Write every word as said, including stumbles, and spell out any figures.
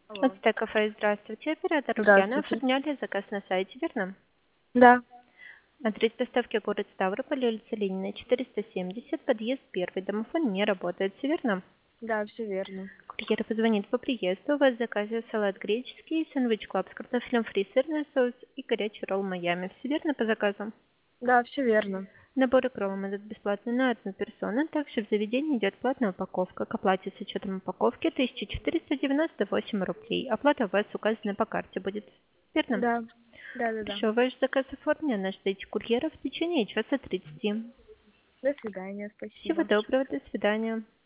От Алло. Стек Кафе, здравствуйте. Оператор Ульяна, Здравствуйте. оформляли заказ на сайте, верно? Да, Адрес доставки город Ставрополь, улица Ленина, четыреста семьдесят, подъезд первый. Домофон не работает, все верно? да, все верно. Курьер позвонит по приезду. У вас в заказе салат греческий, сэндвич клаб с картофелем фри, сырный соус и горячий ролл Майами. Все верно по заказу? Да, все верно. Набор икром идет бесплатно на одну персону. Также в заведении идет платная упаковка. К оплате с учетом упаковки тысяча четыреста девяносто восемь рублей. Оплата у вас указана по карте будет. Верно? Да, да, да, да. Хорошо, ваш заказ оформлен. Ждите курьера в течение часа тридцати. До свидания, Всего спасибо. доброго, до свидания.